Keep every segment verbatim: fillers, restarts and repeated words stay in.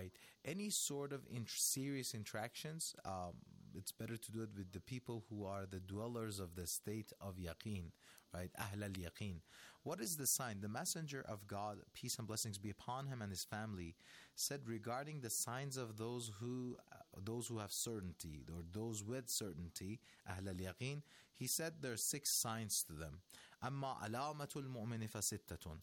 right? Any sort of int- serious interactions, um, it's better to do it with the people who are the dwellers of the state of yaqeen, right? Ahl al-yaqeen. What is the sign? The Messenger of God, peace and blessings be upon him and his family, said regarding the signs of those who uh, those who have certainty, or those with certainty, Ahl al-yaqeen, he said there are six signs to them. أما علامة المؤمن فستة.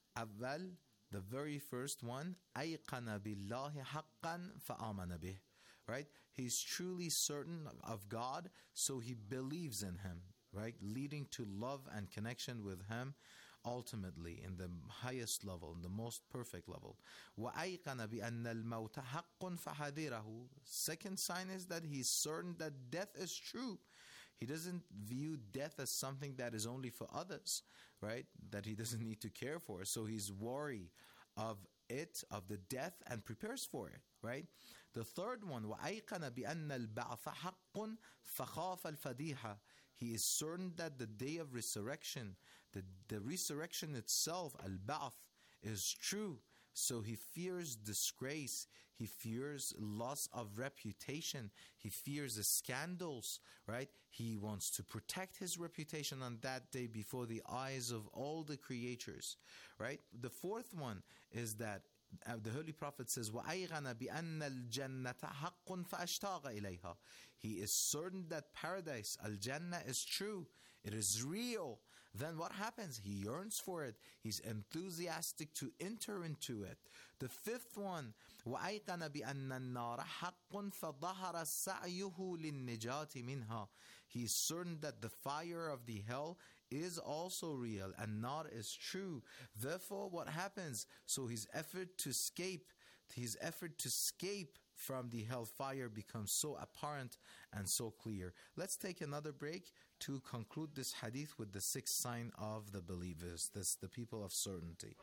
أول, the very first one, أيقن بالله حقا فآمن به. Right? He's truly certain of God, so he believes in him, right? Leading to love and connection with him ultimately in the highest level, in the most perfect level. وَأَيْقَنَ بِأَنَّ الْمَوْتَ حَقٌّ فَحَذِرَهُ. Second sign is that he's certain that death is true. He doesn't view death as something that is only for others, right? That he doesn't need to care for. So he's worried of it, of the death, and prepares for it, right? The third one, وَأَيْقَنَ بِأَنَّ الْبَعْثَ حَقٌّ فَخَافَ الْفَدِيحَ. He is certain that the day of resurrection, the, the resurrection itself, al-ba'th, is true. So he fears disgrace, he fears loss of reputation, he fears the scandals, right? He wants to protect his reputation on that day before the eyes of all the creatures, right? The fourth one is that Uh, the Holy Prophet says, وَأَيْغَنَ بِأَنَّ الْجَنَّةَ حَقٌّ فَأَشْتَاقَ إِلَيْهَا. He is certain that paradise, Al-Jannah, is true. It is real. Then what happens? He yearns for it. He's enthusiastic to enter into it. The fifth one, وَأَيْقَنَ بِأَنَّ النَّارَ حَقٌّ فَظَهَرَ سَعْيُهُ لِلنِّجَاةِ مِنْهَا. He is certain that the fire of the hell is also real and not is true. Therefore, what happens? So his effort to escape, his effort to escape from the hellfire becomes so apparent and so clear. Let's take another break to conclude this hadith with the sixth sign of the believers. That's the people of certainty.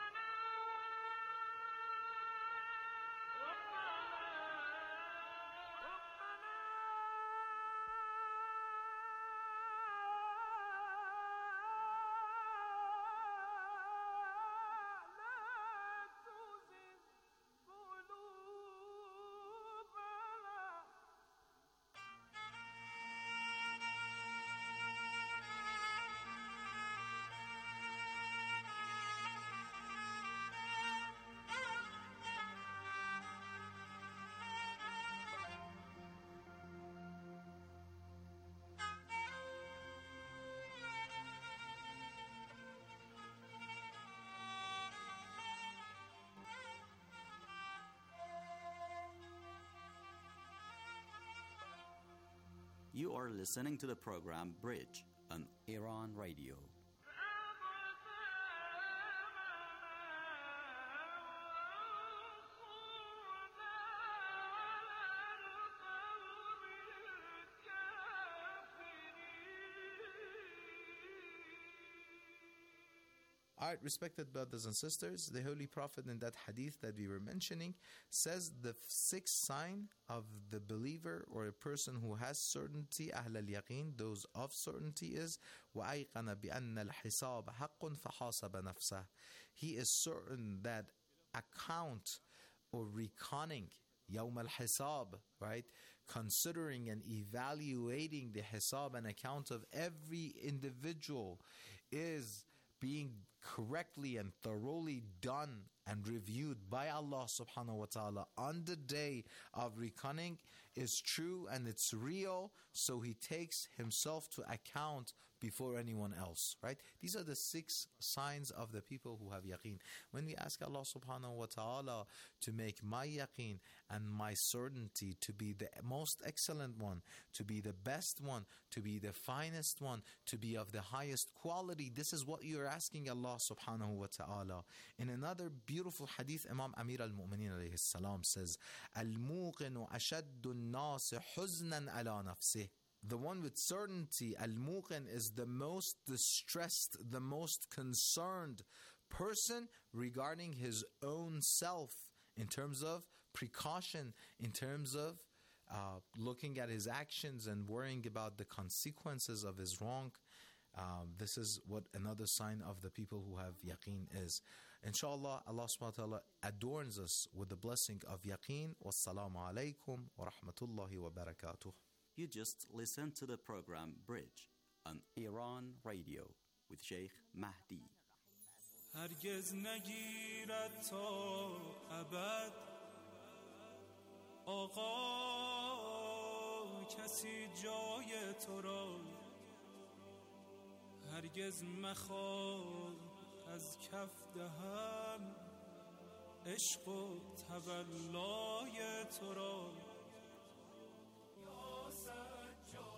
You are listening to the program Bridge on Iran Radio. Alright, respected brothers and sisters, the Holy Prophet in that hadith that we were mentioning says the sixth sign of the believer or a person who has certainty, Ahl al-Yaqeen, those of certainty, is وَأَيْقَنَ بِأَنَّ الْحِسَابَ حَقٌّ فَحَاسَبَ نَفْسَهُ. He is certain that account or reconning, Yawm al-Hisab, right? Considering and evaluating the hisab and account of every individual is being correctly and thoroughly done and reviewed by Allah subhanahu wa ta'ala on the day of reckoning is true and it's real, so he takes himself to account before anyone else, right? These are the six signs of the people who have yaqeen. When we ask Allah subhanahu wa ta'ala to make my yaqeen and my certainty to be the most excellent one, to be the best one, to be the finest one, to be of the highest quality, this is what you're asking Allah subhanahu wa ta'ala. In another beautiful hadith, Imam Amir al-Mu'mineen alayhi salam says, Al-Muqinu ashaddu an-nasi huznan ala nafsih. The one with certainty, Al-Muqin, is the most distressed, the most concerned person regarding his own self in terms of precaution, in terms of uh, looking at his actions and worrying about the consequences of his wrong. Um, this is what another sign of the people who have yaqeen is. Inshallah, Allah subhanahu wa ta'ala adorns us with the blessing of yaqeen. Wassalamu alaikum wa rahmatullahi wa barakatuh. You just listened to the program Bridge on Iran Radio with Sheikh Mahdi. هرگز نگیرد تا ابد آقا کسی جای تو را، هرگز مخواه از کف دهم عشق و تولای تو را. یا سجاد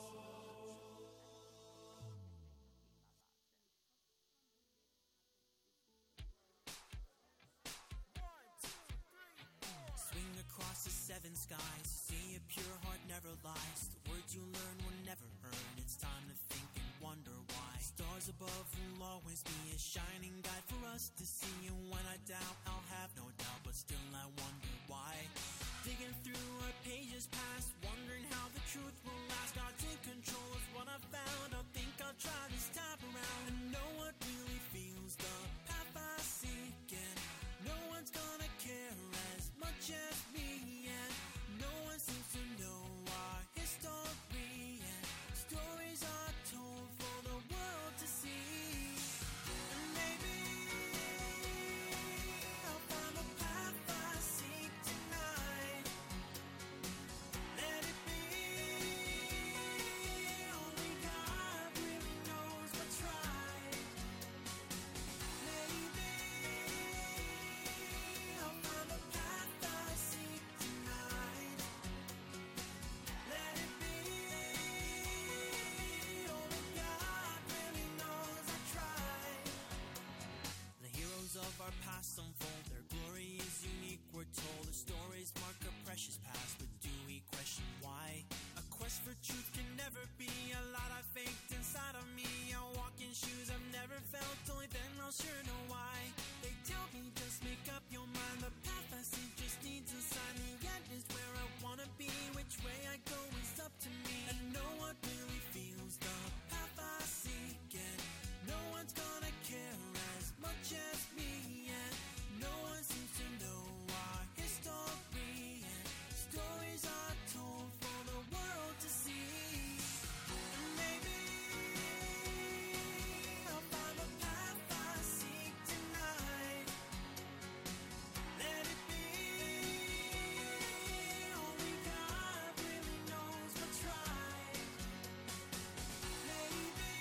Swing across the seven skies, see a pure heart never lies. The words you learn were never heard. It's time to think and wonder why. Stars above will always be a shining guide for us to see. And when I doubt, I'll have no doubt, but still I wonder why. Digging through our pages past, wondering how the truth will last. God's in control is what I found. I think I'll try this time around and know what really feels the path I seek. And no one's gonna care as much as me, and no one seems to know our history, and stories are told for the world to see. And maybe I'll find the path I seek tonight. Let it be. Only God really knows what's right. Maybe I'll find the path I seek tonight. Let it be. Only God really knows I tried. The heroes of our past unfold. Their glory is unique, we're told. The stories mark a precious past, but do we question why? A quest for truth can never be a lot I faked inside of me. I walk in shoes I've never felt, only then I'll sure know why. They tell me just make up your mind. The path I see just needs a sign. The end is where I wanna be. Which way I go is up to me. And no one really feels the path I seek, and no one's gonna care as much as me, and no one seems to know our history, and stories are told for the world to see. And maybe I'll find the path I seek tonight. Let it be. Only God really knows what's right. Maybe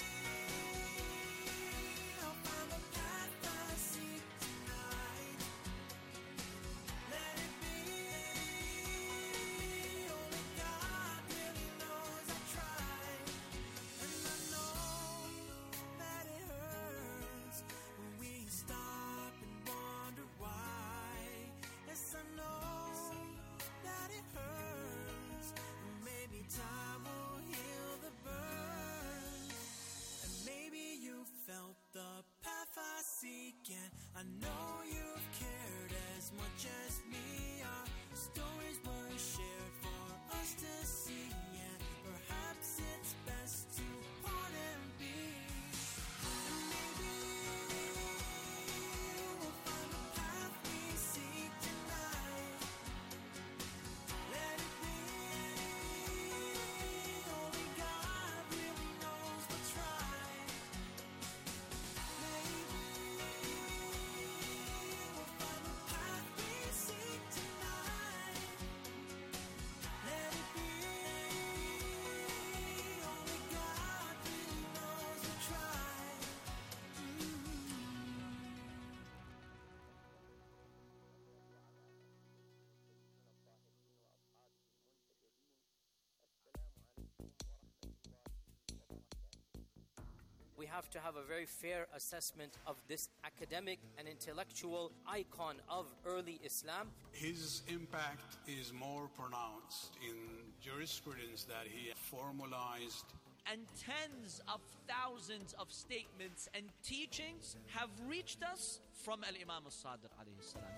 I'll find the path I seek tonight. Let it be. Only God really knows I tried. And I know that it hurts when we stop and wonder why. Yes, I know that it hurts, and maybe time will heal the burn. And maybe you felt the path I seek, and I know you've cared as much as me. Our stories were shared for us to see, and perhaps it's best to part and be. And maybe we'll find the path we seek tonight. Let it be. Only God really knows what's right. Maybe we'll find the path we seek tonight. Let it be. Only God really knows what's right. We have to have a very fair assessment of this academic and intellectual icon of early Islam. His impact is more pronounced in jurisprudence that he formalized. And tens of thousands of statements and teachings have reached us from Al-Imam al-Sadiq alayhi salam.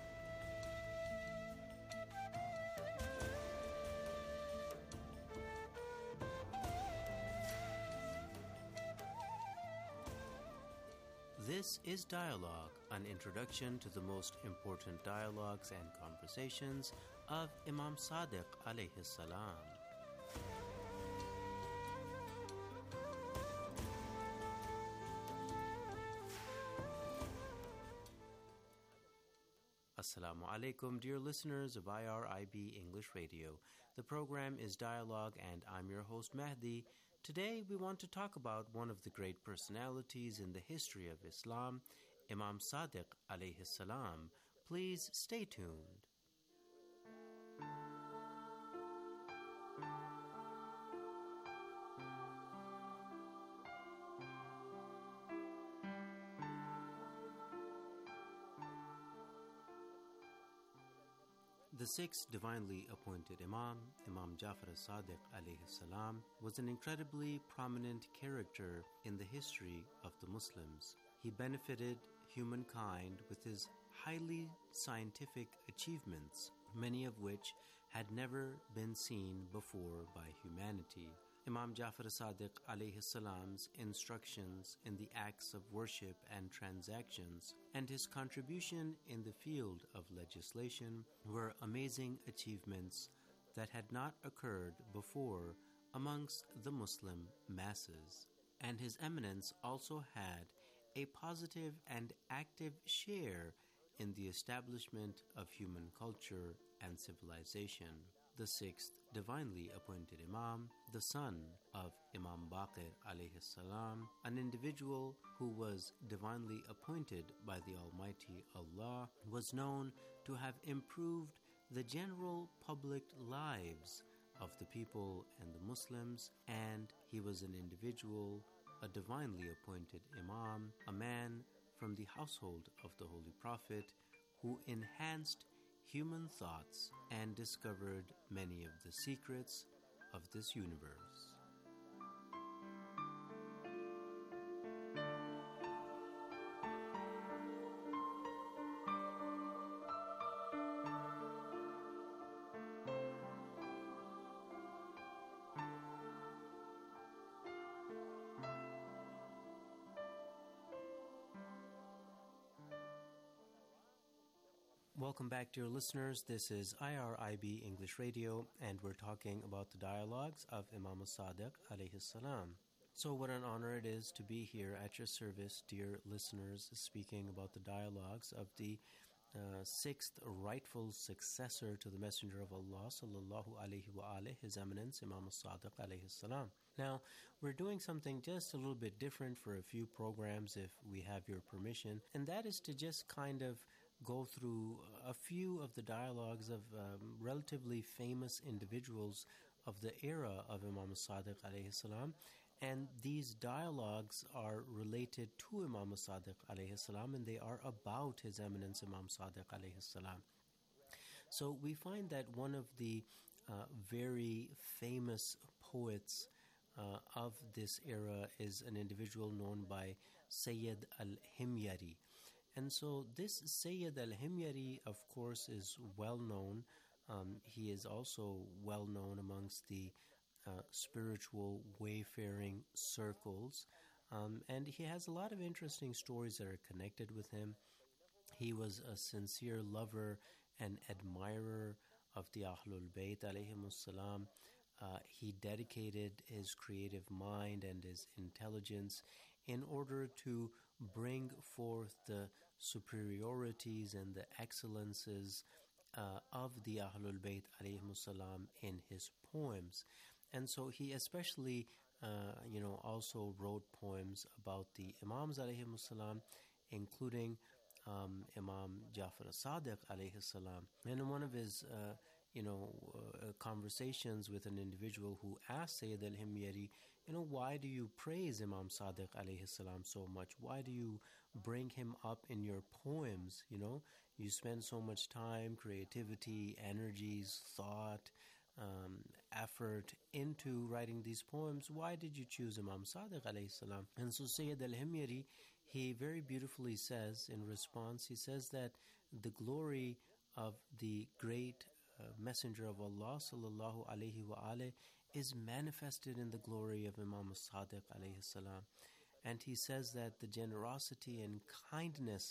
This is Dialogue, an introduction to the most important dialogues and conversations of Imam Sadiq alayhi salam. Assalamu alaikum, dear listeners of I R I B English Radio. The program is Dialogue, and I'm your host Mahdi. Today we want to talk about one of the great personalities in the history of Islam, Imam Sadiq alayhi salam. Please stay tuned. The sixth divinely appointed Imam, Imam Jafar as-Sadiq alayhi salam, was an incredibly prominent character in the history of the Muslims. He benefited humankind with his highly scientific achievements, many of which had never been seen before by humanity. Imam Jafar as-Sadiq alayhi salam's instructions in the acts of worship and transactions and his contribution in the field of legislation were amazing achievements that had not occurred before amongst the Muslim masses. And his eminence also had a positive and active share in the establishment of human culture and civilization. The sixth divinely appointed Imam, the son of Imam Baqir alayhi salam, an individual who was divinely appointed by the Almighty Allah, was known to have improved the general public lives of the people and the Muslims, and he was an individual, a divinely appointed Imam, a man from the household of the Holy Prophet, who enhanced human thoughts and discovered many of the secrets of this universe. Welcome back, dear listeners. This is I R I B English Radio, and we're talking about the dialogues of Imam Sadiq alayhi salam. So what an honor it is to be here at your service, dear listeners, speaking about the dialogues of the uh, sixth rightful successor to the Messenger of Allah, sallallahu alayhi wa alayhi, His Eminence, Imam Sadiq alayhi salam. Now, we're doing something just a little bit different for a few programs, if we have your permission, and that is to just kind of go through a few of the dialogues of um, relatively famous individuals of the era of Imam Sadiq alayhi salam, and these dialogues are related to Imam Sadiq alayhi salam, and they are about His Eminence Imam Sadiq alayhi salam. So we find that one of the uh, very famous poets uh, of this era is an individual known by Sayyid al-Himyari. And so this Sayyid al-Himyari, of course, is well known. Um, he is also well known amongst the uh, spiritual wayfaring circles. Um, and he has a lot of interesting stories that are connected with him. He was a sincere lover and admirer of the Ahlul Bayt alayhimus salam. Uh, he dedicated his creative mind and his intelligence in order to bring forth the superiorities and the excellences uh, of the Ahlul Bayt alayhimus salam in his poems. And so he especially, uh, you know, also wrote poems about the Imams alayhimus salam, including um, Imam Jafar as-Sadiq alayhi salam. And in one of his, uh, you know, uh, conversations with an individual who asked Sayyid al-Himyari, you know, why do you praise Imam Sadiq alayhi salam so much? Why do you bring him up in your poems? You know, you spend so much time, creativity, energies, thought, um, effort into writing these poems. Why did you choose Imam Sadiq alayhi salam? And so Sayyid al-Himyari, he very beautifully says in response, he says that the glory of the great uh, Messenger of Allah sallallahu alayhi wa alayhi is manifested in the glory of Imam Sadiq alayhi salam. And he says that the generosity and kindness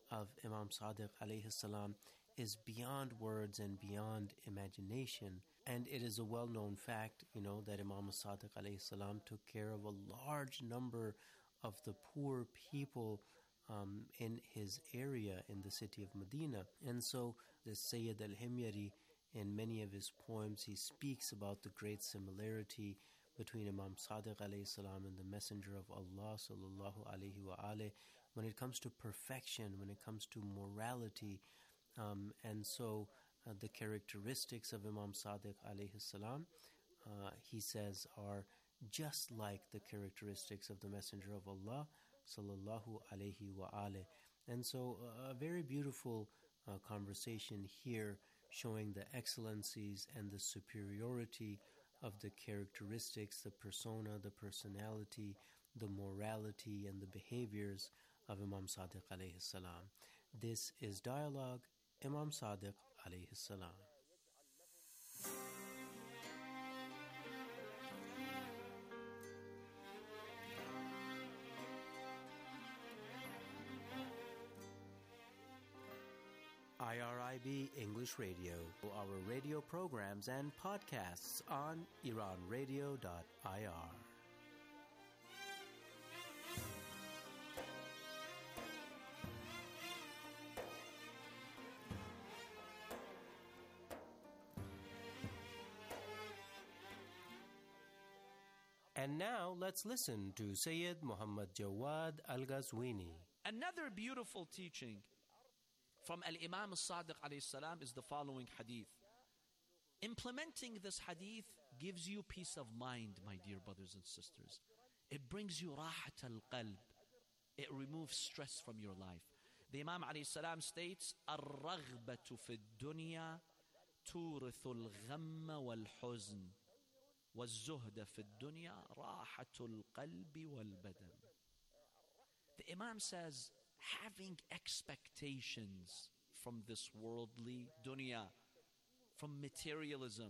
of Imam Sadiq alayhi salam is beyond words and beyond imagination. And it is a well-known fact, you know, that Imam Sadiq alayhi salam took care of a large number of the poor people um, in his area in the city of Medina. And so the Sayyid al-Himyari, in many of his poems, he speaks about the great similarity between Imam Sadiq alayhi salam and the Messenger of Allah sallallahu alayhi wa alayhi when it comes to perfection, when it comes to morality. Um, and so uh, the characteristics of Imam Sadiq alayhi salam, uh, he says, are just like the characteristics of the Messenger of Allah sallallahu alayhi wa alayhi. And so uh, a very beautiful uh, conversation here showing the excellencies and the superiority of the characteristics, the persona, the personality, the morality, and the behaviors of Imam Sadiq alayhi salam. This is Dialogue, Imam Sadiq alayhi salam. I R I B English Radio, our radio programs and podcasts on iran radio dot I R. And now let's listen to Sayyid Muhammad Jawad Al-Ghazwini. Another beautiful teaching from Al-Imam Al-Sadiq alayhi salam is the following hadith. Implementing this hadith gives you peace of mind, my dear brothers and sisters. It brings you rahat al-qalb. It removes stress from your life. The Imam alayhi salam states, "Ar-raghbatu fi dunya turithu al-ghamma wal-huzn. وَالزُّهْدَ فِي الدُّنْيَا رَاحَةُ الْقَلْبِ وَالْبَدَنِ." The Imam says, having expectations from this worldly dunya, from materialism,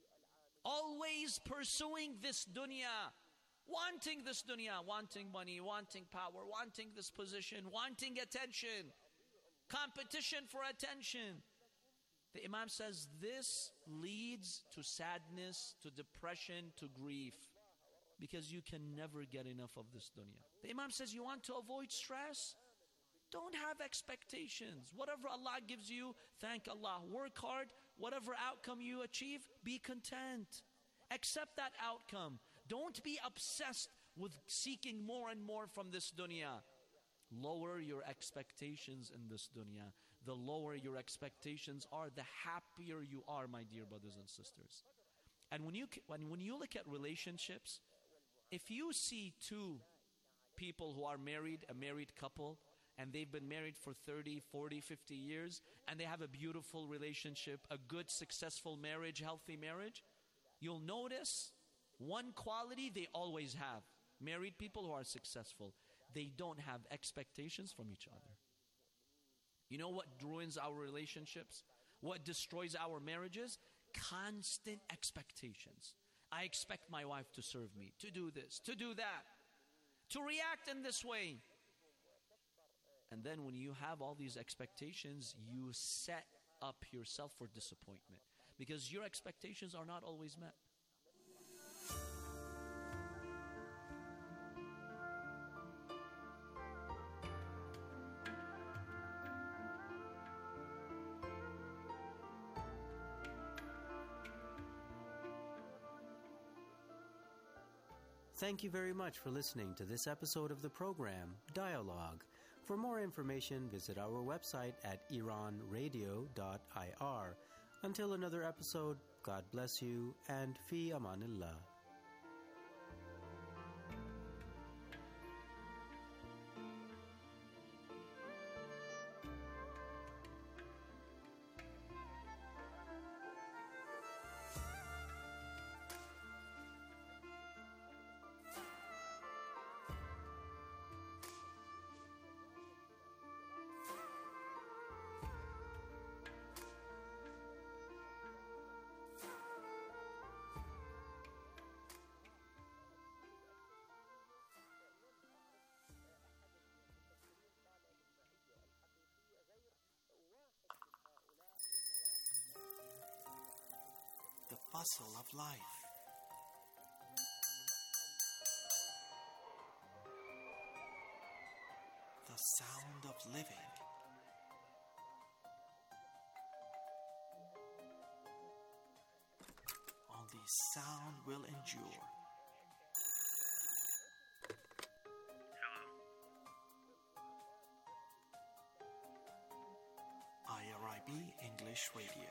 always pursuing this dunya, wanting this dunya, wanting money, wanting power, wanting this position, wanting attention, competition for attention. The Imam says this leads to sadness, to depression, to grief, because you can never get enough of this dunya. The Imam says you want to avoid stress? Don't have expectations. Whatever Allah gives you, thank Allah. Work hard. Whatever outcome you achieve, be content. Accept that outcome. Don't be obsessed with seeking more and more from this dunya. Lower your expectations in this dunya. The lower your expectations are, the happier you are, my dear brothers and sisters. And when you when, when you look at relationships, if you see two people who are married, a married couple, and they've been married for thirty, forty, fifty years, and they have a beautiful relationship, a good, successful marriage, healthy marriage, you'll notice one quality they always have. Married people who are successful, they don't have expectations from each other. You know what ruins our relationships? What destroys our marriages? Constant expectations. I expect my wife to serve me, to do this, to do that, to react in this way. And then when you have all these expectations, you set up yourself for disappointment because your expectations are not always met. Thank you very much for listening to this episode of the program, Dialogue. For more information, visit our website at iran radio dot I R. Until another episode, God bless you and fi amanillah. bustle of life. The sound of living. Only sound will endure. I R I B English Radio.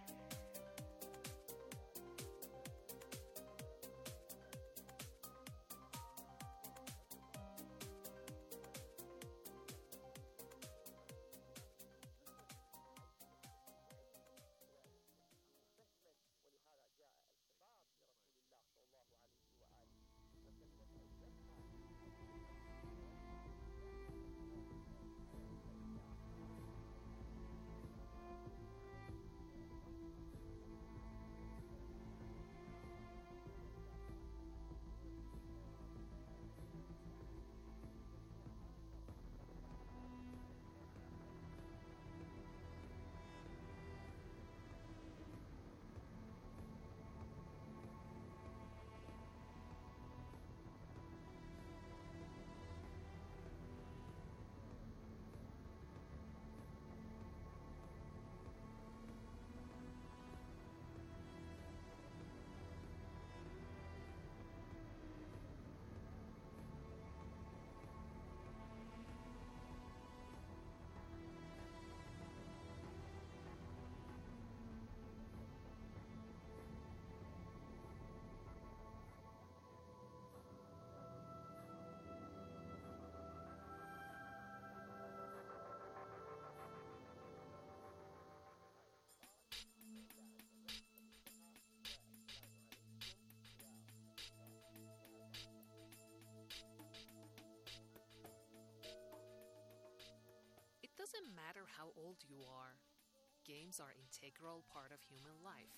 It doesn't matter how old you are, games are an integral part of human life.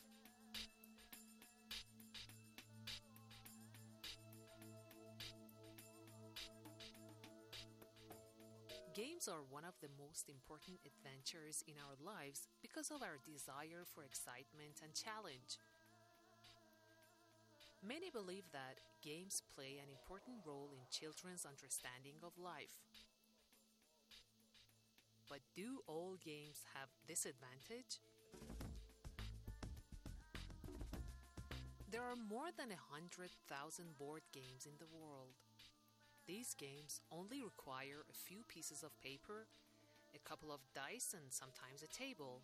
Games are one of the most important adventures in our lives because of our desire for excitement and challenge. Many believe that games play an important role in children's understanding of life. But do all games have this advantage? There are more than one hundred thousand board games in the world. These games only require a few pieces of paper, a couple of dice, and sometimes a table.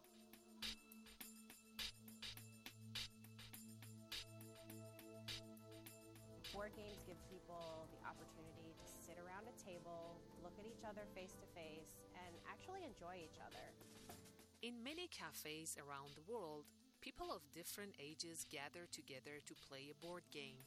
Board games give people the opportunity to sit around a table, look at each other face to face, and actually enjoy each other. In many cafes around the world, people of different ages gather together to play a board game.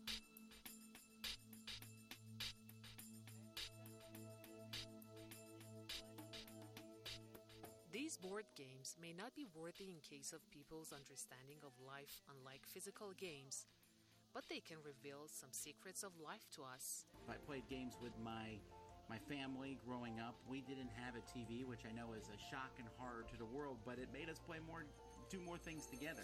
These board games may not be worthy in case of people's understanding of life, unlike physical games, but they can reveal some secrets of life to us. I played games with my my family growing up. We didn't have a T V, which I know is a shock and horror to the world, but it made us play more, do more things together.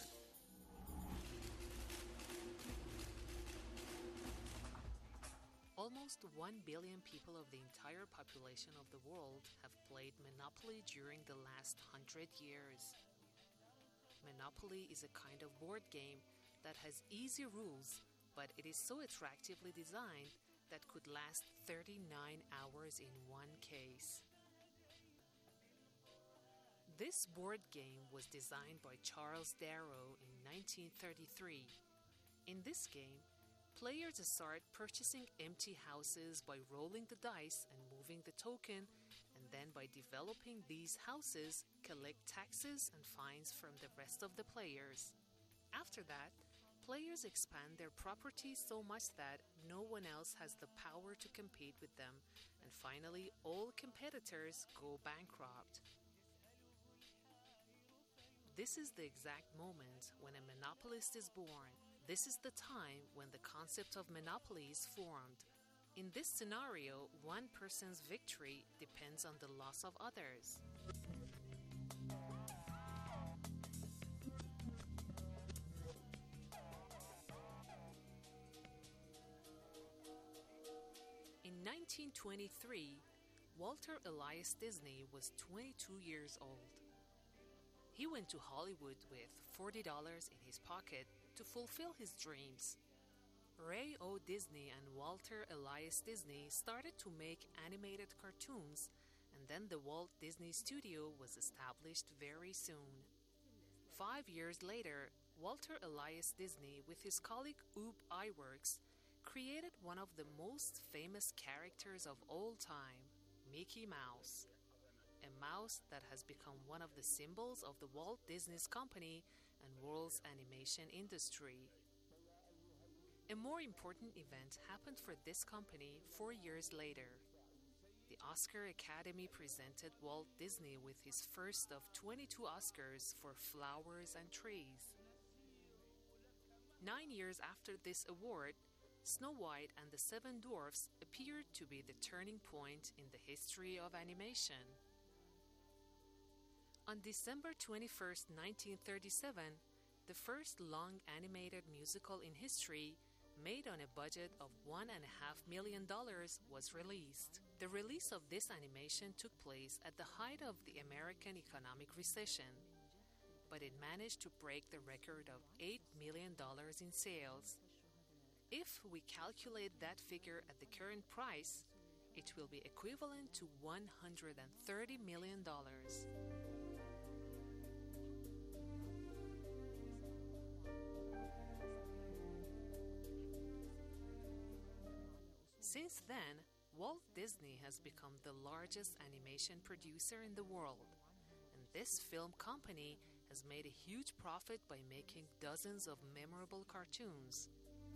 Almost one billion people of the entire population of the world have played Monopoly during the last hundred years. Monopoly is a kind of board game that has easy rules, but it is so attractively designed that could last thirty-nine hours in one case. This board game was designed by Charles Darrow in nineteen thirty-three. In this game, players start purchasing empty houses by rolling the dice and moving the token, and then by developing these houses, collect taxes and fines from the rest of the players. After that, players expand their properties so much that no one else has the power to compete with them, and finally, all competitors go bankrupt. This is the exact moment when a monopolist is born. This is the time when the concept of monopoly is formed. In this scenario, one person's victory depends on the loss of others. nineteen twenty-three, Walter Elias Disney was twenty-two years old. He went to Hollywood with forty dollars in his pocket to fulfill his dreams. Ray O. Disney and Walter Elias Disney started to make animated cartoons, and then the Walt Disney Studio was established very soon. Five years later, Walter Elias Disney, with his colleague Ub Iwerks, created one of the most famous characters of all time, Mickey Mouse, a mouse that has become one of the symbols of the Walt Disney Company and world's animation industry. A more important event happened for this company four years later. The Oscar Academy presented Walt Disney with his first of twenty-two Oscars for Flowers and Trees. Nine years after this award, Snow White and the Seven Dwarfs appeared to be the turning point in the history of animation. On December twenty-first, nineteen thirty-seven, the first long animated musical in history, made on a budget of one and a half million dollars, was released. The release of this animation took place at the height of the American economic recession, but it managed to break the record of eight million dollars in sales. If we calculate that figure at the current price, it will be equivalent to one hundred thirty million dollars. Since then, Walt Disney has become the largest animation producer in the world, and this film company has made a huge profit by making dozens of memorable cartoons.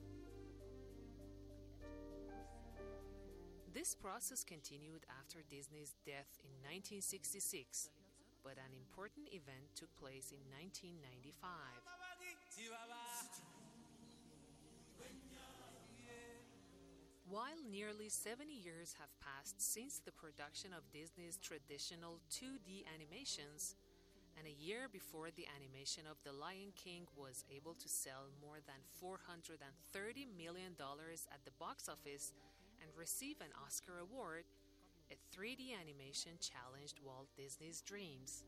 This process continued after Disney's death in nineteen sixty-six, but an important event took place in nineteen ninety-five. While nearly seventy years have passed since the production of Disney's traditional two D animations, and a year before the animation of The Lion King was able to sell more than four hundred thirty million dollars at the box office and receive an Oscar award, a three D animation challenged Walt Disney's dreams.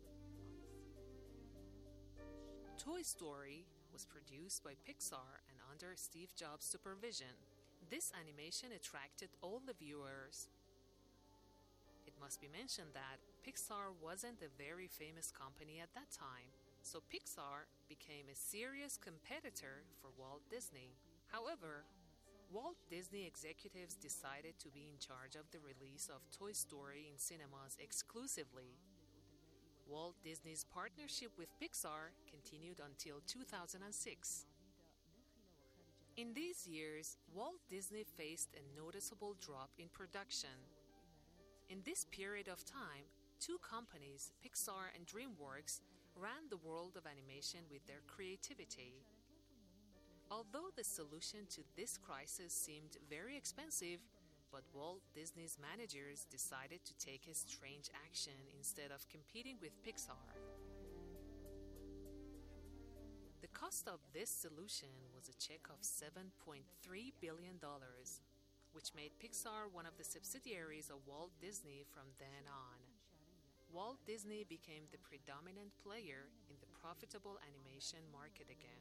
Toy Story was produced by Pixar and under Steve Jobs' supervision. This animation attracted all the viewers. It must be mentioned that Pixar wasn't a very famous company at that time, so Pixar became a serious competitor for Walt Disney. However, Walt Disney executives decided to be in charge of the release of Toy Story in cinemas exclusively. Walt Disney's partnership with Pixar continued until two thousand six. In these years, Walt Disney faced a noticeable drop in production. In this period of time, two companies, Pixar and DreamWorks, ran the world of animation with their creativity. Although the solution to this crisis seemed very expensive, but Walt Disney's managers decided to take a strange action instead of competing with Pixar. The cost of this solution was a check of seven point three billion dollars, which made Pixar one of the subsidiaries of Walt Disney from then on. Walt Disney became the predominant player in the profitable animation market again.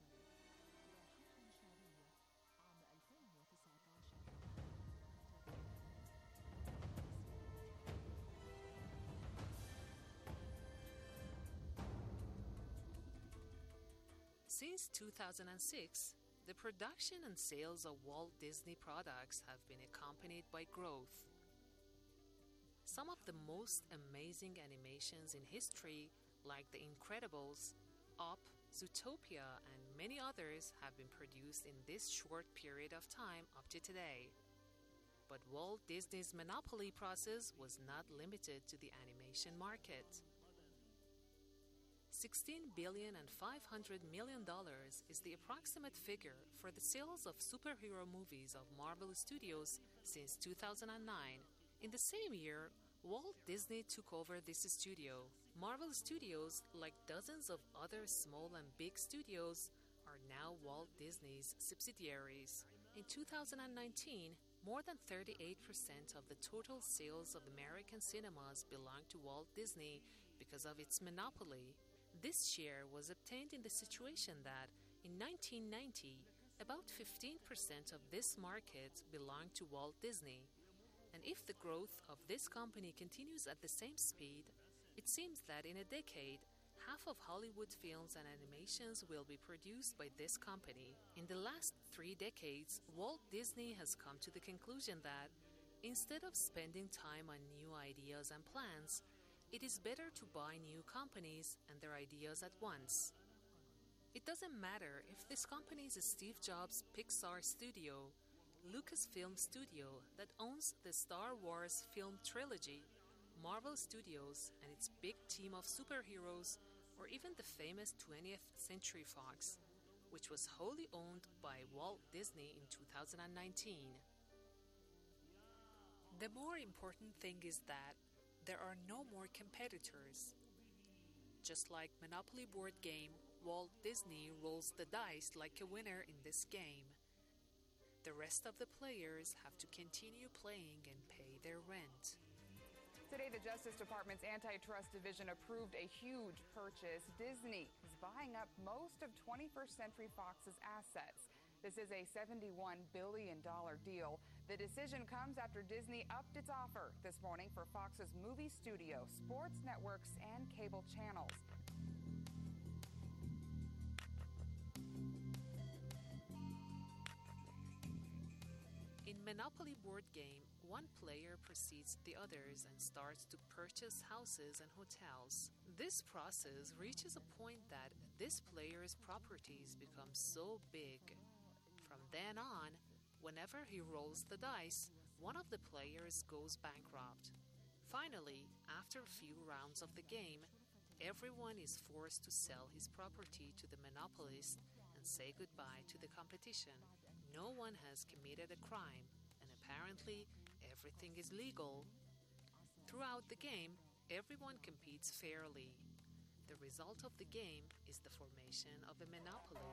Since two thousand six, the production and sales of Walt Disney products have been accompanied by growth. Some of the most amazing animations in history, like The Incredibles, Up, Zootopia, and many others, have been produced in this short period of time up to today. But Walt Disney's monopoly process was not limited to the animation market. sixteen billion and five hundred million dollars is the approximate figure for the sales of superhero movies of Marvel Studios since two thousand nine. In the same year, Walt Disney took over this studio. Marvel Studios, like dozens of other small and big studios, are now Walt Disney's subsidiaries. In two thousand nineteen, More than thirty-eight percent of the total sales of American cinemas belong to Walt Disney because of its monopoly. This share was obtained in the situation that, in nineteen ninety, about fifteen percent of this market belonged to Walt Disney. And if the growth of this company continues at the same speed, it seems that in a decade, half of Hollywood films and animations will be produced by this company. In the last three decades, Walt Disney has come to the conclusion that instead of spending time on new ideas and plans, it is better to buy new companies and their ideas at once. It doesn't matter if this company is Steve Jobs' Pixar studio, Lucasfilm Studio that owns the Star Wars film trilogy, Marvel Studios and its big team of superheroes, or even the famous twentieth Century Fox, which was wholly owned by Walt Disney in two thousand nineteen. The more important thing is that there are no more competitors. Just like Monopoly board game, Walt Disney rolls the dice like a winner in this game. The rest of the players have to continue playing and pay their rent. Today, the Justice Department's Antitrust Division approved a huge purchase. Disney is buying up most of twenty-first Century Fox's assets. This is a seventy-one billion dollars deal. The decision comes after Disney upped its offer this morning for Fox's movie studio, sports networks, and cable channels. In Monopoly board game, one player precedes the others and starts to purchase houses and hotels. This process reaches a point that this player's properties become so big. From then on, whenever he rolls the dice, one of the players goes bankrupt. Finally, after a few rounds of the game, everyone is forced to sell his property to the monopolist and say goodbye to the competition. No one has committed a crime, and apparently everything is legal. Throughout the game, everyone competes fairly. The result of the game is the formation of a monopoly.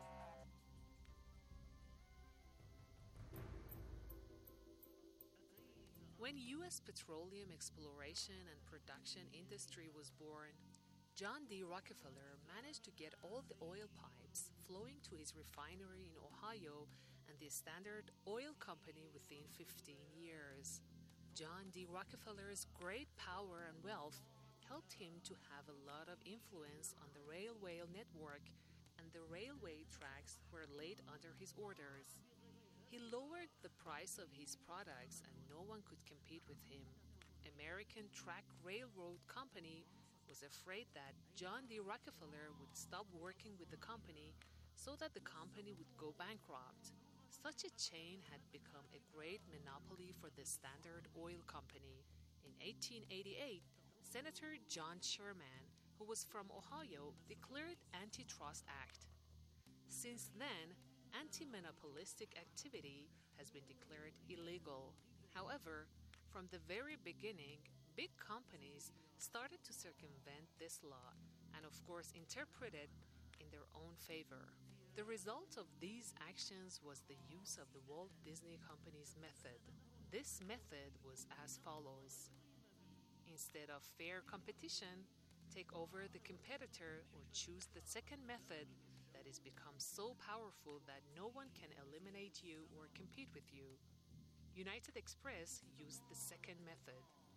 When U S petroleum exploration and production industry was born, John D. Rockefeller managed to get all the oil pipes flowing to his refinery in Ohio and the Standard Oil Company within fifteen years. John D. Rockefeller's great power and wealth helped him to have a lot of influence on the railway network, and the railway tracks were laid under his orders. He lowered the price of his products and no one could compete with him. American Track Railroad Company was afraid that John D. Rockefeller would stop working with the company so that the company would go bankrupt. Such a chain had become a great monopoly for the Standard Oil Company. In eighteen eighty-eight, Senator John Sherman, who was from Ohio, declared Antitrust Act. Since then, anti-monopolistic activity has been declared illegal. However, from the very beginning, big companies started to circumvent this law and, of course, interpret it in their own favor. The result of these actions was the use of the Walt Disney Company's method. This method was as follows. Instead of fair competition, take over the competitor or choose the second method that has become so powerful that no one can eliminate you or compete with you. United Express used the second method.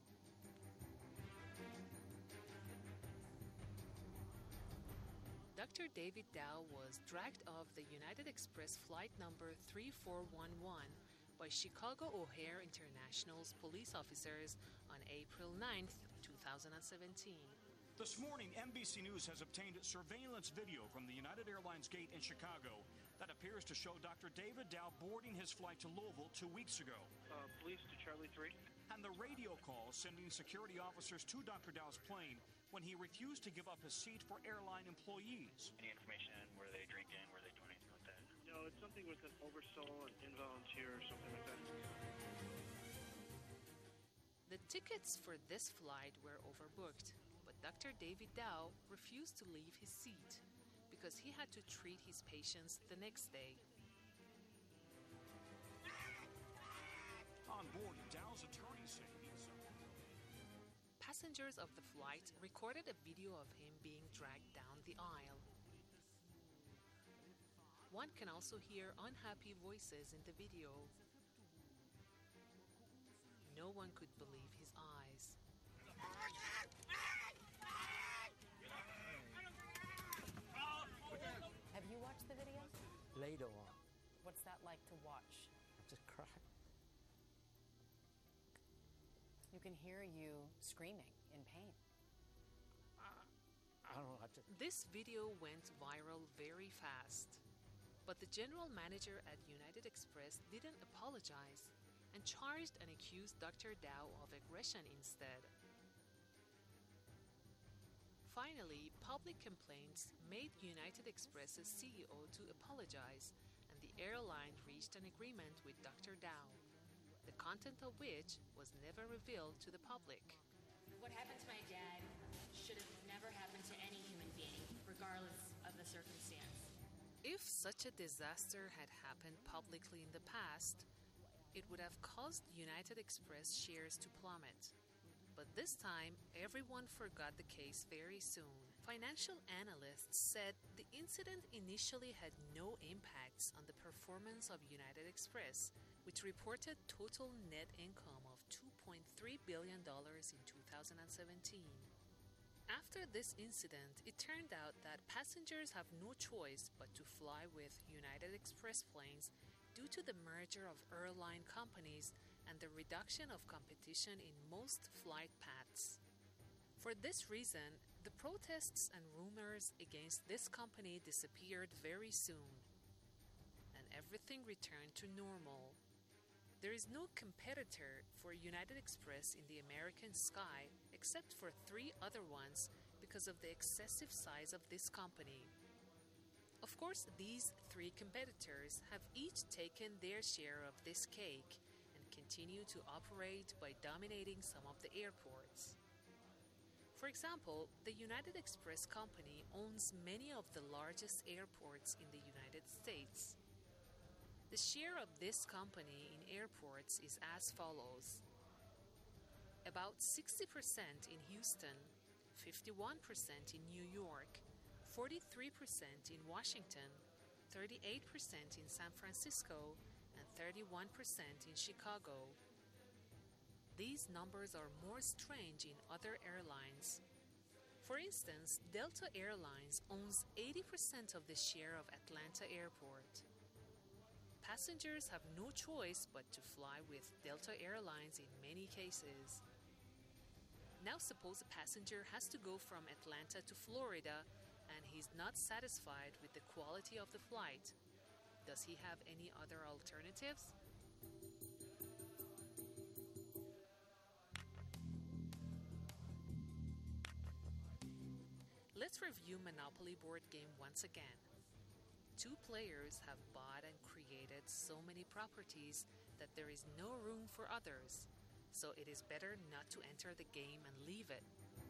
Doctor David Dow was dragged off the United Express flight number three four one one by Chicago O'Hare International's police officers on April ninth, twenty seventeen. This morning, N B C News has obtained surveillance video from the United Airlines gate in Chicago that appears to show Doctor David Dow boarding his flight to Louisville two weeks ago. Uh, police to Charlie three. And the radio call sending security officers to Doctor Dow's plane when he refused to give up his seat for airline employees. Any information? Were they drinking? Were they doing anything like that? No, it's something with an oversoul, an involunteer, or something like that. The tickets for this flight were overbooked, but Doctor David Dow refused to leave his seat because he had to treat his patients the next day. on board, Dow's attorneys say he's... Passengers of the flight recorded a video of him being dragged down the aisle. One can also hear unhappy voices in the video. No one could believe his eyes. Have you watched the video? Later on, What's that like to watch? I just cried. You can hear you screaming in pain. I don't know. I just... This video went viral very fast. But the general manager at United Express didn't apologize and charged and accused Doctor Dow of aggression instead. Finally, public complaints made United Express's C E O to apologize, and the airline reached an agreement with Doctor Dow, the content of which was never revealed to the public. What happened to my dad should have never happened to any human being, regardless of the circumstance. If such a disaster had happened publicly in the past, it would have caused United Express shares to plummet. But this time, everyone forgot the case very soon. Financial analysts said the incident initially had no impacts on the performance of United Express, which reported total net income of two point three billion dollars in two thousand seventeen. After this incident, it turned out that passengers have no choice but to fly with United Express planes due to the merger of airline companies and the reduction of competition in most flight paths. For this reason, the protests and rumors against this company disappeared very soon, and everything returned to normal. There is no competitor for United Express in the American sky except for three other ones because of the excessive size of this company. Of course, these three competitors have each taken their share of this cake and continue to operate by dominating some of the airports. For example, the United Express company owns many of the largest airports in the United States. The share of this company in airports is as follows: about sixty percent in Houston, fifty-one percent in New York, forty-three percent in Washington, thirty-eight percent in San Francisco, and thirty-one percent in Chicago. These numbers are more strange in other airlines. For instance, Delta Airlines owns eighty percent of the share of Atlanta Airport. Passengers have no choice but to fly with Delta Airlines in many cases. Now suppose a passenger has to go from Atlanta to Florida and he's not satisfied with the quality of the flight. Does he have any other alternatives? Let's review Monopoly board game once again. Two players have bought and created so many properties that there is no room for others, so it is better not to enter the game and leave it.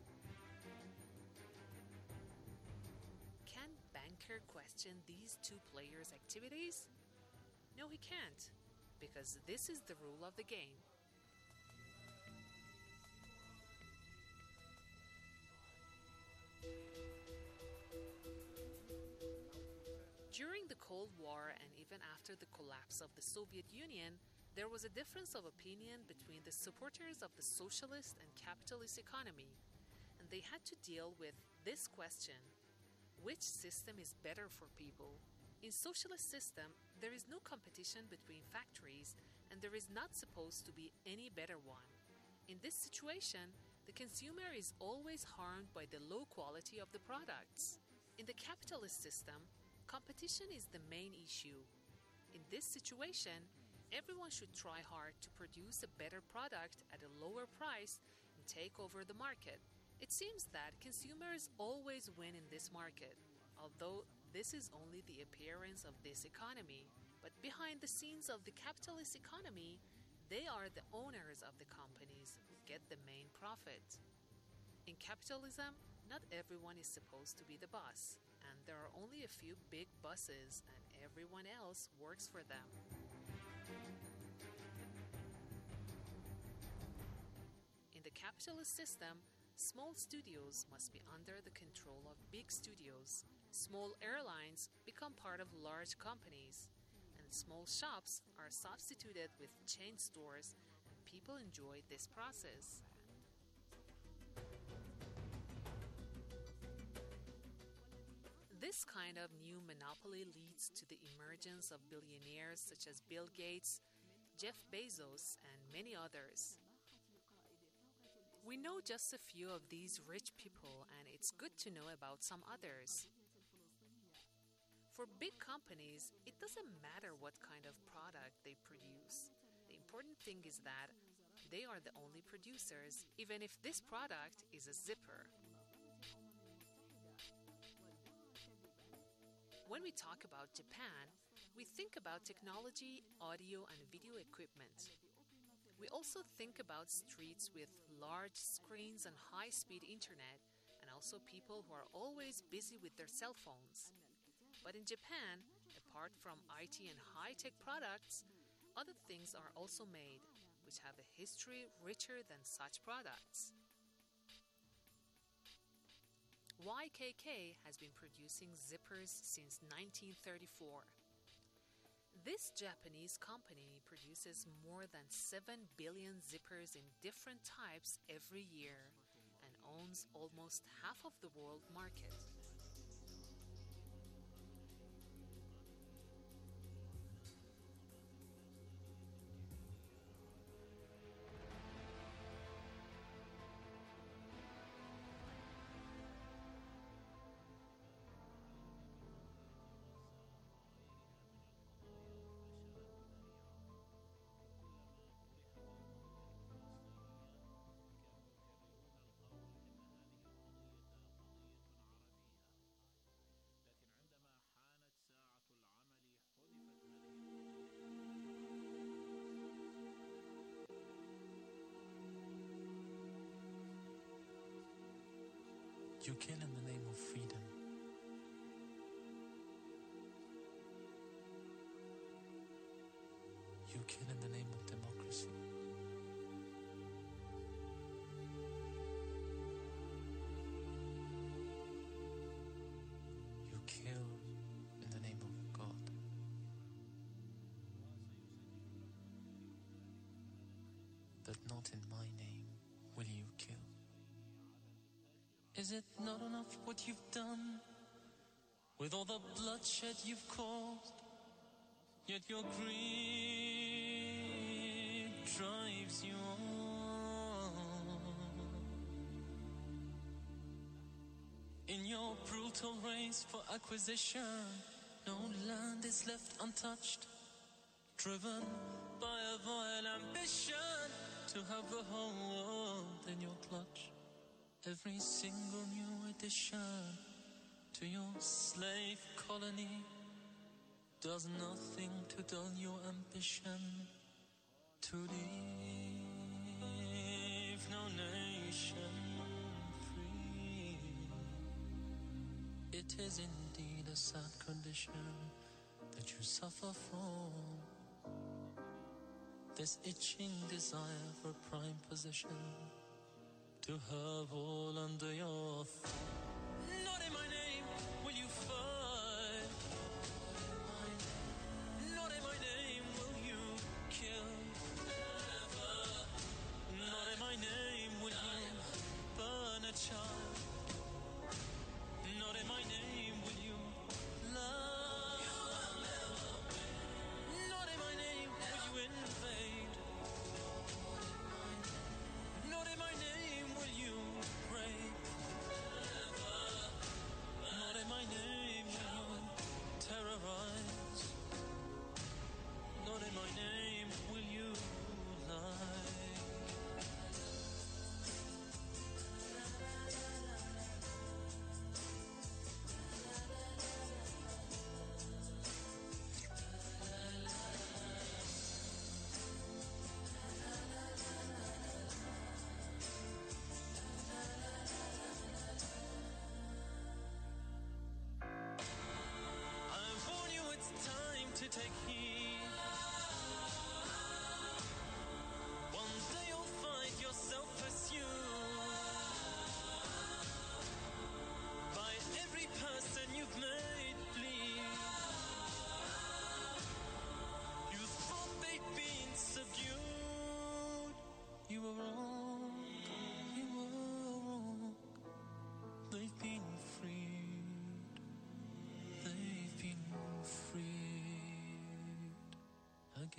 Can banker question these two players' activities? No, he can't, because this is the rule of the game. During the Cold War and even after the collapse of the Soviet Union, there was a difference of opinion between the supporters of the socialist and capitalist economy, and they had to deal with this question: which system is better for people? In socialist system, there is no competition between factories, and there is not supposed to be any better one. In this situation, the consumer is always harmed by the low quality of the products. In the capitalist system, competition is the main issue. In this situation, everyone should try hard to produce a better product at a lower price and take over the market. It seems that consumers always win in this market, although this is only the appearance of this economy. But behind the scenes of the capitalist economy, they are the owners of the companies who get the main profit. In capitalism, not everyone is supposed to be the boss, and there are only a few big bosses, and everyone else works for them. capitalist system, small studios must be under the control of big studios. Small airlines become part of large companies, and small shops are substituted with chain stores, and people enjoy this process. This kind of new monopoly leads to the emergence of billionaires such as Bill Gates, Jeff Bezos, and many others. We know just a few of these rich people, and it's good to know about some others. For big companies, it doesn't matter what kind of product they produce. The important thing is that they are the only producers, even if this product is a zipper. When we talk about Japan, we think about technology, audio, and video equipment. We also think about streets with large screens and high-speed internet, and also people who are always busy with their cell phones. But in Japan, apart from I T and high-tech products, other things are also made, which have a history richer than such products. Y K K has been producing zippers since nineteen thirty-four. This Japanese company produces more than seven billion zippers in different types every year and owns almost half of the world market. You kill in the name of freedom. You kill in the name of democracy. You kill in the name of God. But not in my name will you kill. Is it not enough what you've done with all the bloodshed you've caused? Yet your greed drives you on. In your brutal race for acquisition, no land is left untouched, driven by a vile ambition to have the whole world in your clutch. Every single new addition to your slave colony does nothing to dull your ambition to leave no nation free. It is indeed a sad condition that you suffer from, this itching desire for prime position, to have all under your thumb. Not in my name will you fight. Not in my name will you kill. Not in my name will you burn a child. Not in my name will you lie. Not in my name will you invade. Not in my name will you rape.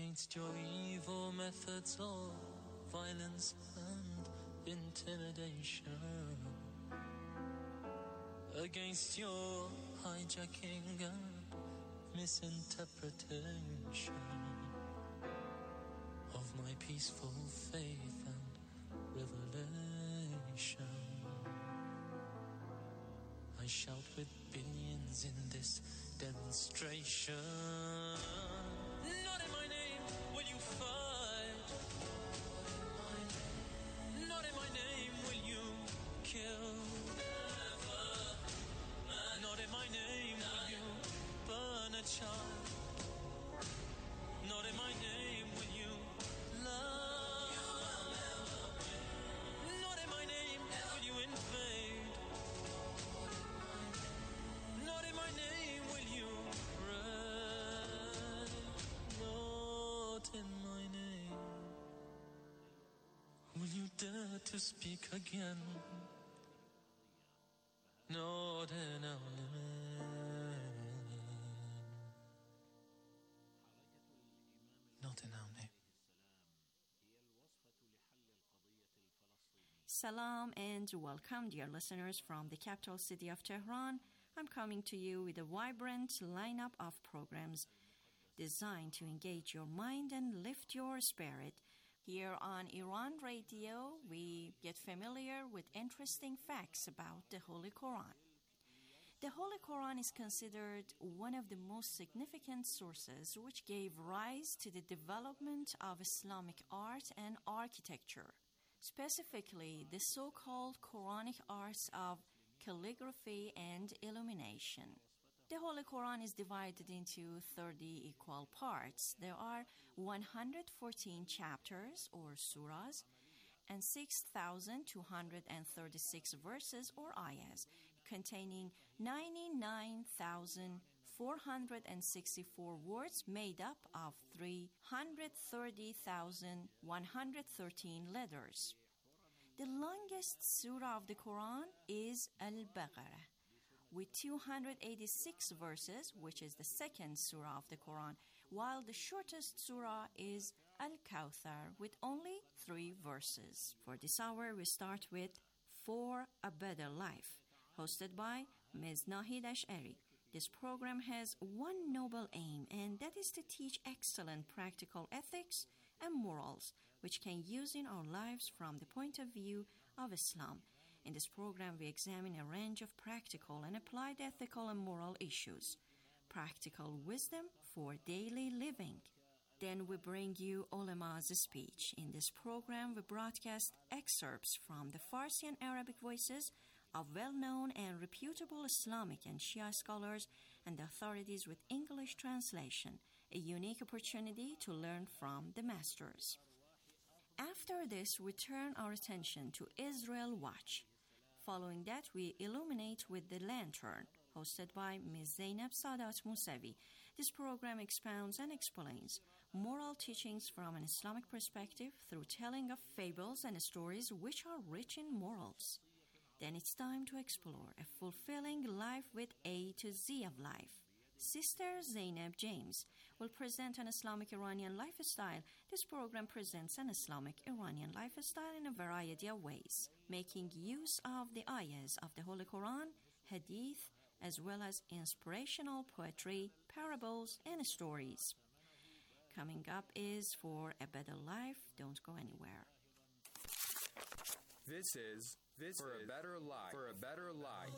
against your evil methods of violence and intimidation, against your hijacking and misinterpretation of my peaceful faith and revelation. I shout with billions in this demonstration. Not in my name will you fight. Not in my name will you kill. Not in my name will you burn a child. Not in my name will you love. Not in my name will you invade. Not in my name will you pray. Not in my name will you dare to speak again. Not in our name. Not in our name. Salam and welcome, dear listeners, from the capital city of Tehran. I'm coming to you with a vibrant lineup of programs designed to engage your mind and lift your spirit. Here on Iran Radio, we get familiar with interesting facts about the Holy Quran. The Holy Quran is considered one of the most significant sources which gave rise to the development of Islamic art and architecture, specifically the so-called Quranic arts of calligraphy and illumination. The Holy Quran is divided into thirty equal parts. There are one hundred fourteen chapters or surahs and six thousand two hundred thirty-six verses or ayahs, containing ninety-nine thousand four hundred sixty-four words made up of three hundred thirty thousand one hundred thirteen letters. The longest surah of the Quran is Al-Baqarah, with two hundred eighty-six verses, which is the second surah of the Quran, while the shortest surah is Al-Kawthar, with only three verses. For this hour, we start with For a Better Life, hosted by Miz Nahid Ash'ari. This program has one noble aim, and that is to teach excellent practical ethics and morals, which can use in our lives from the point of view of Islam. In this program, we examine a range of practical and applied ethical and moral issues, practical wisdom for daily living. Then we bring you ulama's speech. In this program, we broadcast excerpts from the Farsi and Arabic voices of well-known and reputable Islamic and Shia scholars and authorities with English translation, a unique opportunity to learn from the masters. After this, we turn our attention to Israel Watch. Following that, we illuminate with The Lantern, hosted by Miz Zainab Sadat Musavi. This program expounds and explains moral teachings from an Islamic perspective through telling of fables and stories which are rich in morals. Then it's time to explore a fulfilling life with A to Z of life. Sister Zainab James will present an Islamic Iranian lifestyle. This program presents an Islamic Iranian lifestyle in a variety of ways, making use of the ayahs of the Holy Quran, hadith, as well as inspirational poetry, parables, and stories. Coming up is For a Better Life. Don't go anywhere. This is this For is a Better Life. For a Better Life.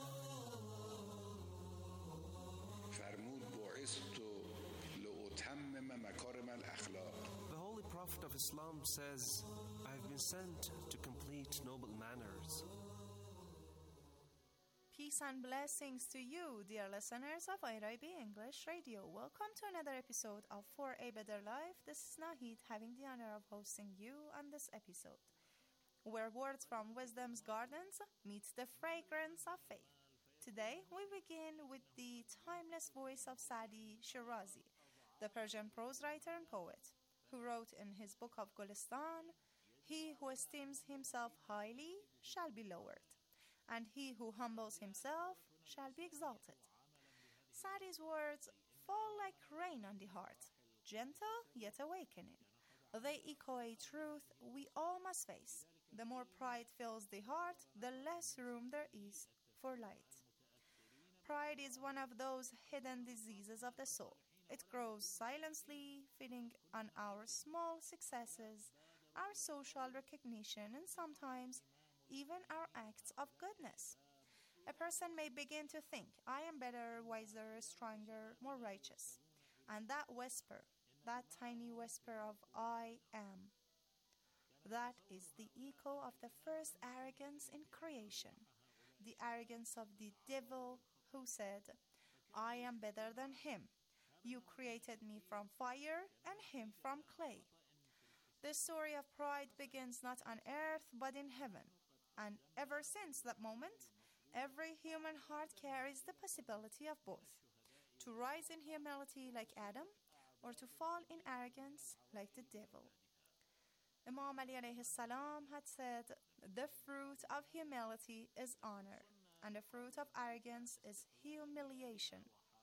The Holy Prophet of Islam says, I have been sent to complete noble manners. Peace and blessings to you, dear listeners of I R I B English Radio. Welcome to another episode of For a Better Life. This is Nahid, having the honor of hosting you on this episode, where words from wisdom's gardens meet the fragrance of faith. Today, we begin with the timeless voice of Sadi Shirazi, the Persian prose writer and poet, who wrote in his book of Gulistan, "He who esteems himself highly shall be lowered, and he who humbles himself shall be exalted." Sadi's words fall like rain on the heart, gentle yet awakening. They echo a truth we all must face. The more pride fills the heart, the less room there is for light. Pride is one of those hidden diseases of the soul. It grows silently, feeding on our small successes, our social recognition, and sometimes even our acts of goodness. A person may begin to think, I am better, wiser, stronger, more righteous. And that whisper, that tiny whisper of I am, that is the echo of the first arrogance in creation, the arrogance of the devil who said, I am better than him. You created me from fire and him from clay. The story of pride begins not on earth but in heaven. And ever since that moment, every human heart carries the possibility of both, to rise in humility like Adam or to fall in arrogance like the devil. Imam Ali alayhi salam had said, the fruit of humility is honor, and the fruit of arrogance is humiliation.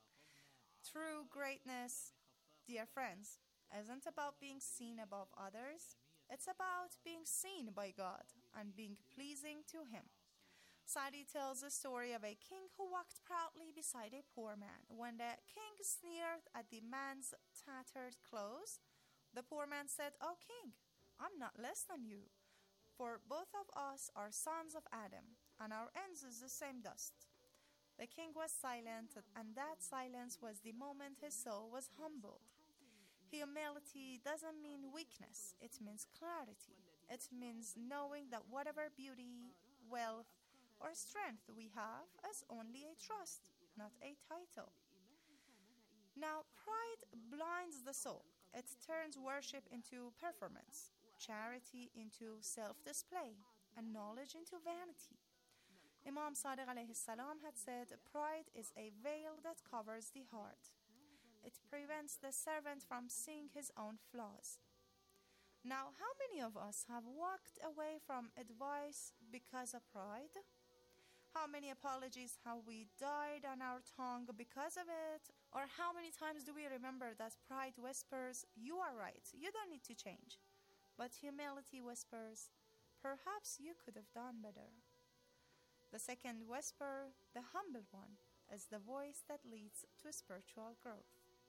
True greatness, dear friends, isn't about being seen above others. It's about being seen by God and being pleasing to Him. Sadi tells the story of a king who walked proudly beside a poor man. When the king sneered at the man's tattered clothes, the poor man said, "O king, I'm not less than you, for both of us are sons of Adam, and our ends is the same dust." The king was silent, and that silence was the moment his soul was humbled. Humility doesn't mean weakness, it means clarity. It means knowing that whatever beauty, wealth, or strength we have is only a trust, not a title. Now, pride blinds the soul. It turns worship into performance, charity into self-display, and knowledge into vanity. Imam Sadiq alayhi salam had said, pride is a veil that covers the heart. It prevents the servant from seeing his own flaws. Now, how many of us have walked away from advice because of pride? How many apologies have we died on our tongue because of it? Or how many times do we remember that pride whispers, "You are right, you don't need to change." But humility whispers, "Perhaps you could have done better." The second whisper, the humble one, is the voice that leads to spiritual growth.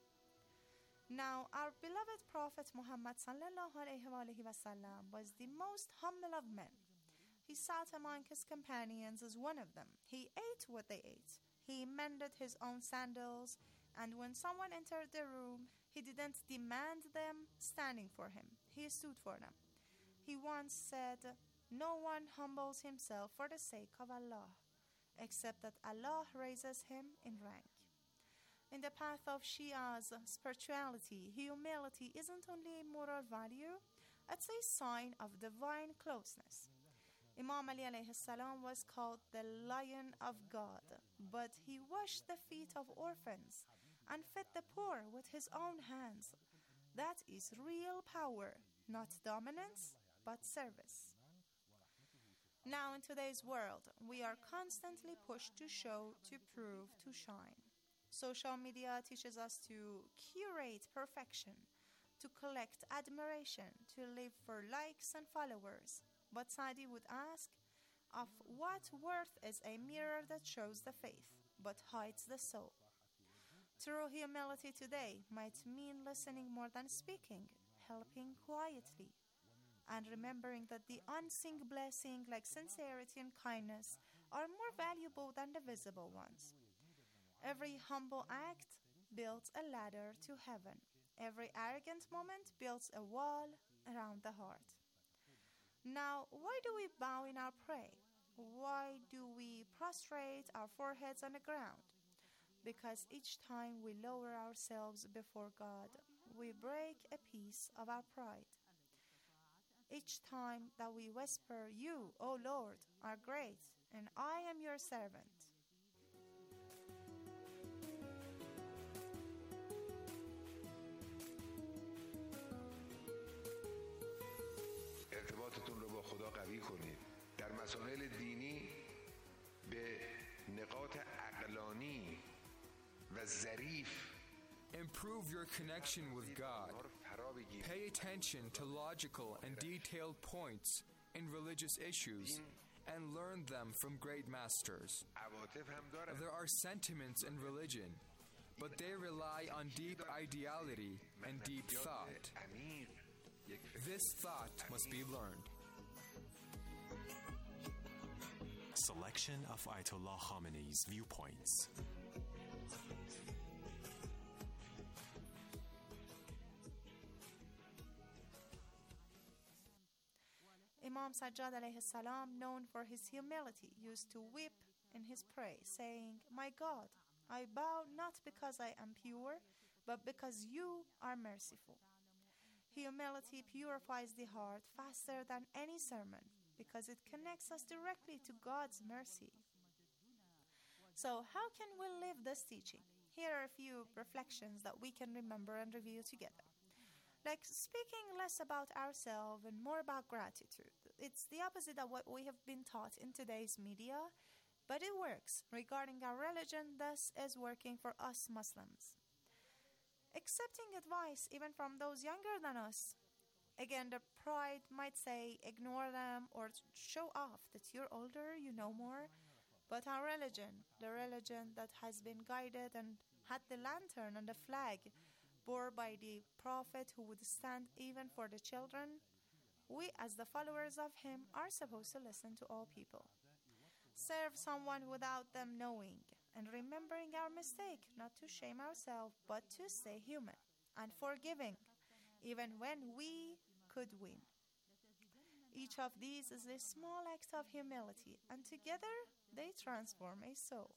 Now, our beloved Prophet Muhammad sallallahu alayhi wa sallam was the most humble of men. He sat among his companions as one of them. He ate what they ate. He mended his own sandals, and when someone entered the room, he didn't demand them standing for him. He stood for them. He once said, "No one humbles himself for the sake of Allah, except that Allah raises him in rank." In the path of Shia's spirituality, humility isn't only a moral value, it's a sign of divine closeness. Imam Ali alayhi salam was called the Lion of God, but he washed the feet of orphans and fed the poor with his own hands. That is real power, not dominance, but service. Now, in today's world, we are constantly pushed to show, to prove, to shine. Social media teaches us to curate perfection, to collect admiration, to live for likes and followers. But Sadi would ask, of what worth is a mirror that shows the faith, but hides the soul? True humility today might mean listening more than speaking, helping quietly, and remembering that the unseen blessings like sincerity and kindness are more valuable than the visible ones. Every humble act builds a ladder to heaven. Every arrogant moment builds a wall around the heart. Now, why do we bow in our prayer? Why do we prostrate our foreheads on the ground? Because each time we lower ourselves before God, we break a piece of our pride. Each time that we whisper, "You, O Lord, are great, and I am your servant." ارتباطتون رو با خدا قوی کنید. در مسائل دینی به نقاط عقلانی و ظریف Improve your connection with God. Pay attention to logical and detailed points in religious issues and learn them from great masters. There are sentiments in religion, but they rely on deep ideality and deep thought. This thought must be learned. Selection of Ayatollah Khamenei's viewpoints. Imam Sajjad alayhi salam, known for his humility, used to weep in his prayer, saying, "My God, I bow not because I am pure, but because you are merciful." Humility purifies the heart faster than any sermon because it connects us directly to God's mercy. So, how can we live this teaching? Here are a few reflections that we can remember and review together. Like speaking less about ourselves and more about gratitude. It's the opposite of what we have been taught in today's media, but it works regarding our religion, thus is working for us Muslims. Accepting advice even from those younger than us. Again, the pride might say ignore them or show off that you're older, you know more. But our religion, the religion that has been guided and had the lantern and the flag bore by the Prophet who would stand even for the children, we as the followers of him are supposed to listen to all people. Serve someone without them knowing, and remembering our mistake, not to shame ourselves, but to stay human and forgiving, even when we could win. Each of these is a small act of humility, and together they transform a soul.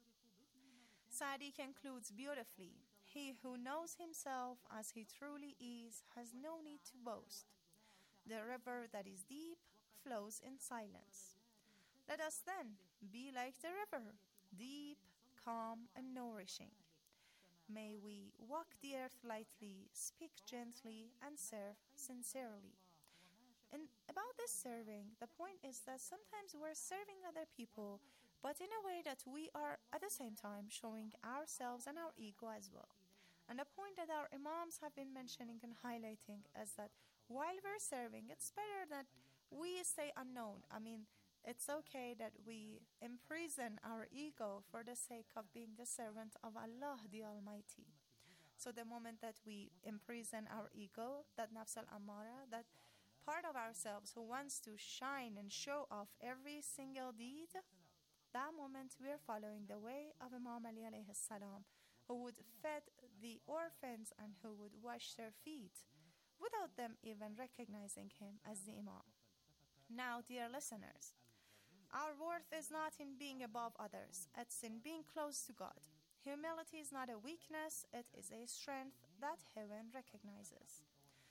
Sa'di concludes beautifully, "He who knows himself as he truly is has no need to boast. The river that is deep flows in silence. Let us then be like the river, deep, calm, and nourishing. May we walk the earth lightly, speak gently, and serve sincerely." And about this serving, the point is that sometimes we're serving other people, but in a way that we are at the same time showing ourselves and our ego as well. And the point that our imams have been mentioning and highlighting is that while we're serving, it's better that we stay unknown. I mean, it's okay that we imprison our ego for the sake of being the servant of Allah the Almighty. So the moment that we imprison our ego, that nafs al-amara, that part of ourselves who wants to shine and show off every single deed, that moment we are following the way of Imam Ali alayhi salam, who would feed the orphans and who would wash their feet without them even recognizing him as the Imam. Now, dear listeners, our worth is not in being above others, it's in being close to God. Humility is not a weakness, it is a strength that heaven recognizes.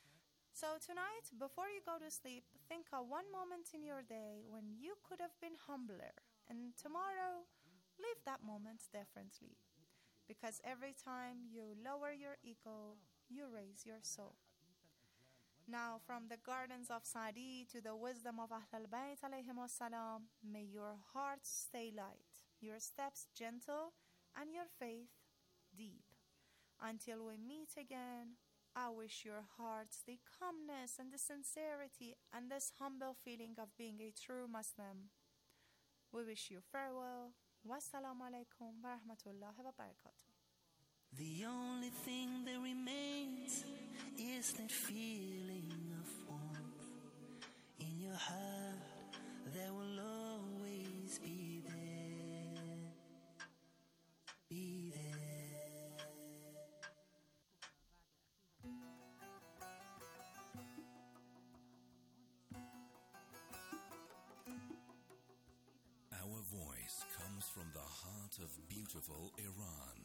So tonight, before you go to sleep, think of one moment in your day when you could have been humbler, and tomorrow, live that moment differently. Because every time you lower your ego, you raise your soul. Now, from the gardens of Sa'di to the wisdom of Ahl al-Bayt alayhim salam, may your heart stay light, your steps gentle, and your faith deep. Until we meet again, I wish your hearts the calmness and the sincerity and this humble feeling of being a true Muslim. We wish you farewell. Wassalamu alaikum wa rahmatullahi wa barakatuh. The only thing that remains is that feeling of warmth in your heart that will always be there, be there. Our voice comes from the heart of beautiful Iran.